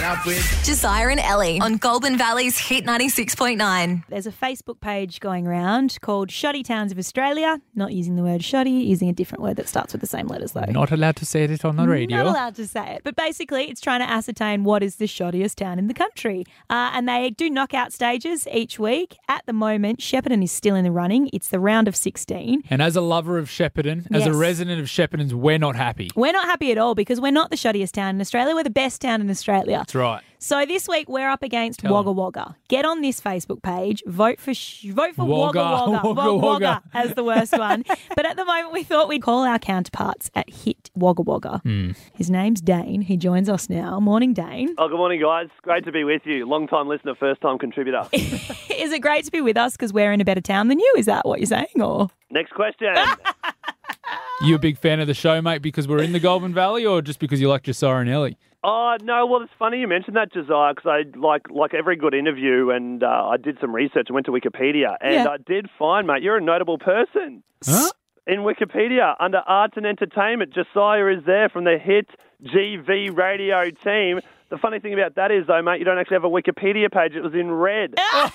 up with Josiah and Ellie on Goulburn Valley's Hit 96.9. There's a Facebook page going around called Shoddy Towns of Australia. Not using the word shoddy, using a different word that starts with the same letters though. Not allowed to say it on the radio. Not allowed to say it. But basically, it's trying to ascertain what is the shoddiest town in the country. And they do knockout stages each week. At the moment, Shepparton is still in the running. It's the round of 16. And as a lover of Shepparton, as a Yes. resident of Shepparton's, we're not happy. We're not happy at all because we're not the shoddiest town in Australia. We're the best town in Australia. That's right. So this week we're up against Tell 'em. Wagga Wagga. Get on this Facebook page. Vote for Wagga, Wagga Wagga. Wagga Wagga. as the worst one. But at the moment we thought we'd call our counterparts at Hit Wagga Wagga. His name's Dane. He joins us now. Morning, Dane. Oh, good morning, guys. Great to be with you. Long-time listener, first-time contributor. Is it great to be with us because we're in a better town than you? Is that what you're saying? Or Next question. You a big fan of the show, mate, because we're in the Goulburn Valley, or just because you like Josiah and Ellie? Oh, no, well, it's funny you mentioned that, Josiah, because I, like every good interview, and I did some research and went to Wikipedia, and Yeah. I did find, mate, you're a notable person. Huh? In Wikipedia, under Arts and Entertainment, Josiah is there from the Hit GV radio team. The funny thing about that is, though, mate, you don't actually have a Wikipedia page. It was in red.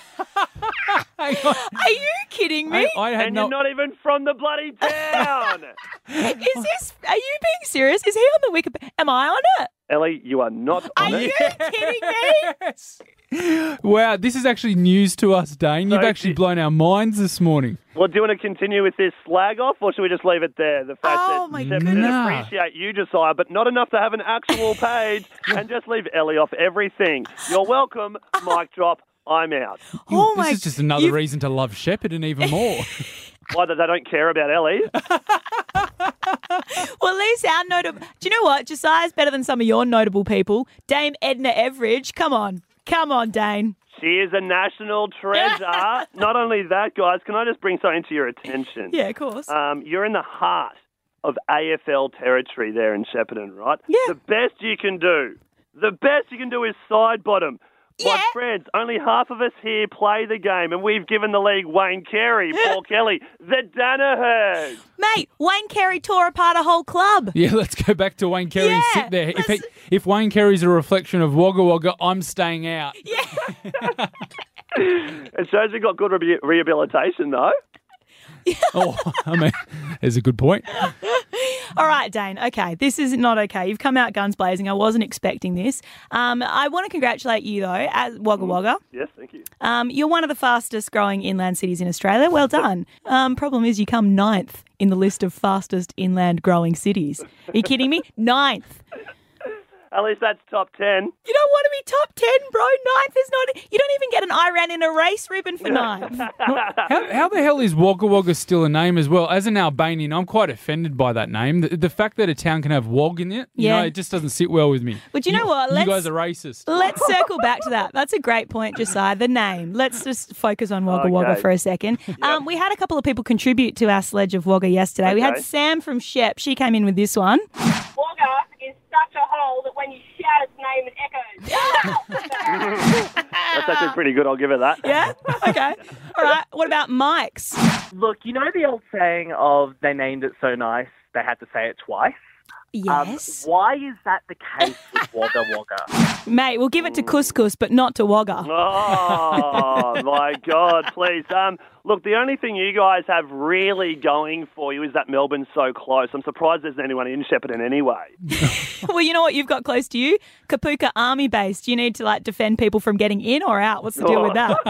Hang on. are you kidding me? I had And no... you're not even from the bloody town. Is this? Are you being serious? Is he on the Wikipedia? Am I on it? Ellie, you are not Are on you it. kidding me? Yes. Wow, this is actually news to us, Dane. You've So actually blown our minds this morning. Well, do you want to continue with this slag off, or should we just leave it there? The fact Oh, that my Shepparton goodness. appreciate you, Josiah, but not enough to have an actual page, and just leave Ellie off everything. You're welcome. Mic drop. I'm out. Oh my! This is just another you've- reason to love Shepparton even more. Why that they don't care about Ellie? Well, at least our notable. Do you know what? Josiah's better than some of your notable people. Dame Edna Everidge. Come on, Dane. She is a national treasure. Not only that, guys, can I just bring something to your attention? Yeah, of course. You're in the heart of AFL territory there in Shepparton, right? Yeah. The best you can do is side bottom. Yeah. My friends, only half of us here play the game, and we've given the league Wayne Carey, Paul Kelly, the Danaher's. Mate, Wayne Carey tore apart a whole club. Yeah, let's go back to Wayne Carey and Yeah, sit there. let's- If Wayne Carey's a reflection of Wagga Wagga, I'm staying out. Yeah. It shows you've got good rehabilitation, though. Oh, I mean, there's a good point. All right, Dane. Okay, this is not okay. You've come out guns blazing. I wasn't expecting this. I want to congratulate you, though, at Wagga Wagga. Yes, thank you. You're one of the fastest growing inland cities in Australia. Well done. Problem is you come 9th in the list of fastest inland growing cities. Are you kidding me? 9th. At least that's top 10. You don't want to be top 10, bro. 9th is not... You don't even get an I ran in a race ribbon for 9th. How the hell is Wagga Wagga still a name as well? As an Albanian, I'm quite offended by that name. The fact that a town can have Wog in it, you Yeah. know, it just doesn't sit well with me. But you know what? You guys are racist. Let's circle back to that. That's a great point, Josiah. The name. Let's just focus on Wagga Wagga Okay. for a second. We had a couple of people contribute to our sledge of Wagga yesterday. We had Okay. Sam from Shep. She came in with this one. Wagga is such a hole that when you shout its name, it echoes. That's actually pretty good. I'll give it that. Yeah? Okay. All right. What about Mike's? Look, you know the old saying of they named it so nice they had to say it twice? Yes. Why is that the case with Wagga Wagga? Mate, we'll give it to Couscous, but not to Wagga. Oh, my God, please. Look, the only thing you guys have really going for you is that Melbourne's so close. I'm surprised there's anyone in Shepparton anyway. Well, you know what you've got close to you? Kapuka Army Base. Do you need to, defend people from getting in or out? What's the deal with that?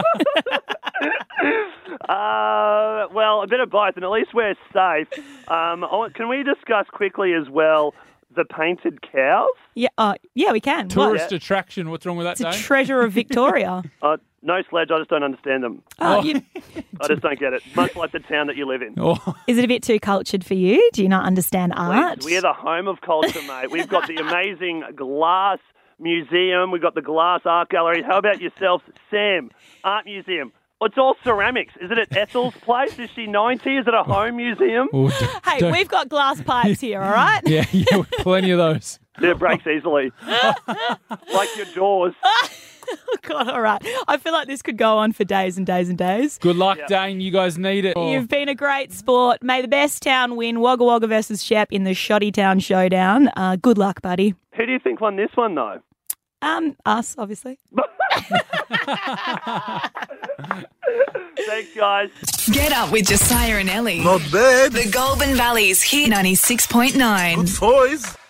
Well, a bit of both, and at least we're safe. Can we discuss quickly as well the painted cows? Yeah, we can. What? Tourist attraction. What's wrong with that, It's a Dane? treasure of Victoria. No sledge, I just don't understand them. Oh, I just don't get it. Much like the town that you live in. Oh, is it a bit too cultured for you? Do you not understand art? Please, we're the home of culture, mate. We've got the amazing glass museum. We've got the glass art gallery. How about yourself, Sam? Art museum. It's all ceramics. Is it at Ethel's place? Is she 90? Is it a home museum? oh, Hey, don't- we've got glass pipes here, all right? Yeah, plenty of those. It breaks easily. Like your doors. Oh, God, all right. I feel like this could go on for days and days and days. Good luck, Dane. You guys need it. You've been a great sport. May the best town win. Wagga Wagga versus Shep in the Shoddy Town Showdown. Good luck, buddy. Who do you think won this one, though? Us, obviously. Thanks, guys. Get up with Josiah and Ellie. Not bad. The Goulburn Valley's Hit 96.9. Good choice.